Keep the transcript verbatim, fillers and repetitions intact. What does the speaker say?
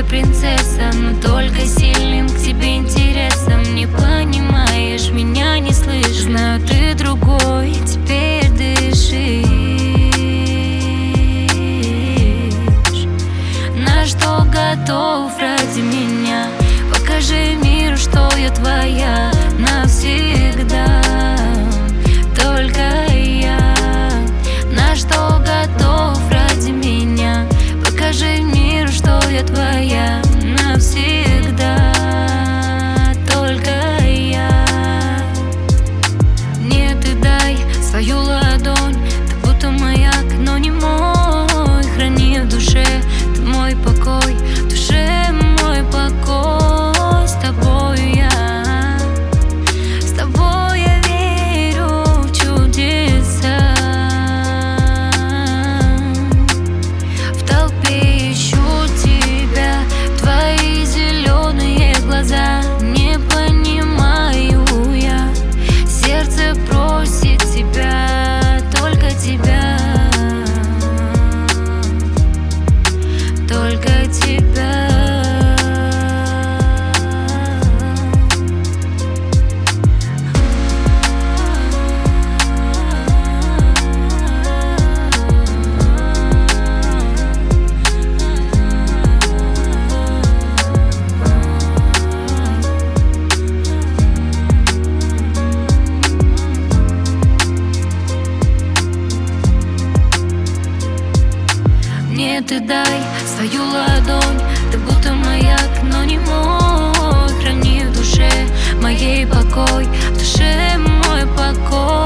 принцесса, но только сильным к тебе интересом. Не понимаешь, меня не слышишь. Знаю, ты другой, теперь дышишь. На что готов ради меня? Покажи миру, что я твоя навсегда. Только я. На что готов ради меня? Покажи миру, что я твоя навсегда. Только я. Мне ты дай свою ладонь, ты будто маяк, но не мой. Храни в душе ты мой покой, в душе мой покой. С тобою я, с тобой я верю в чудеса. В толпе ищу тебя, твои зеленые глаза. Не понимаю я, сердце просит тебя, только тебя, только тебя. Мне ты дай свою ладонь, ты будто маяк, но не мой. Храни в душе моей покой, в душе мой покой.